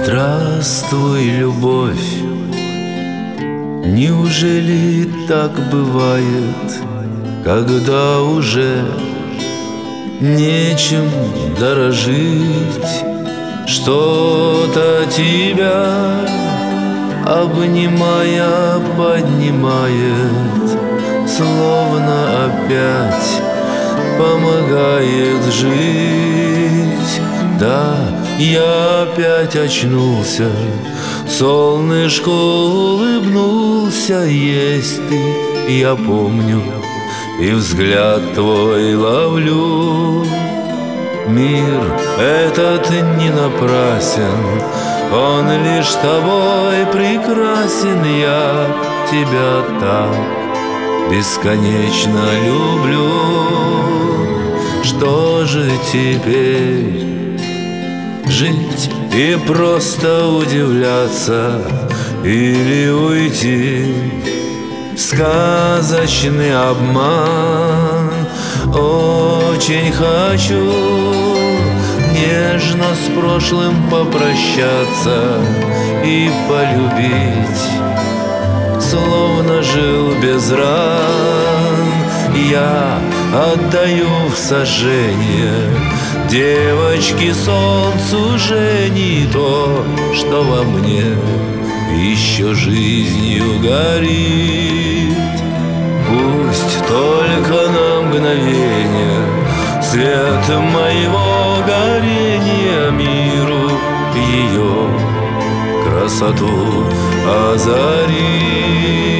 Здравствуй, любовь. Неужели так бывает, когда уже нечем дорожить? Что-то тебя, обнимая, поднимает, словно опять помогает жить. Да, я опять очнулся, солнышко улыбнулся. Есть ты, я помню, и взгляд твой ловлю. Мир этот не напрасен, он лишь тобой прекрасен. Я тебя так бесконечно люблю. Что же теперь? Жить и просто удивляться или уйти в сказочный обман? Очень хочу нежно с прошлым попрощаться и полюбить, словно жил без ран. Я отдаю в сожжение девочки солнцу Жени то, что во мне еще жизнью горит. Пусть только на мгновение свет моего горения миру ее красоту озарит.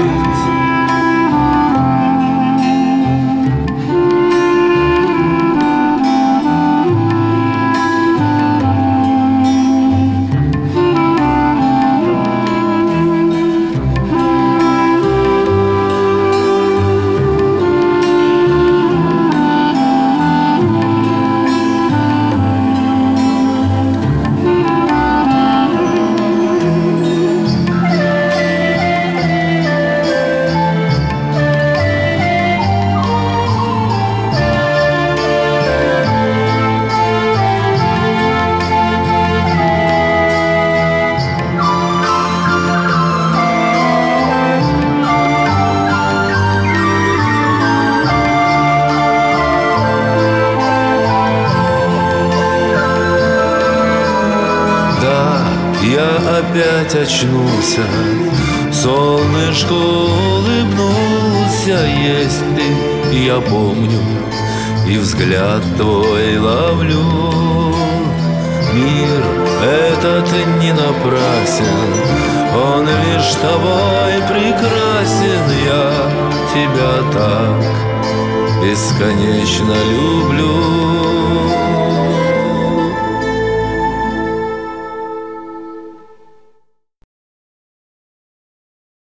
Я опять очнулся, солнышко улыбнулся. Есть ты, я помню, и взгляд твой ловлю. Мир этот не напрасен, он лишь тобой прекрасен. Я тебя так бесконечно люблю.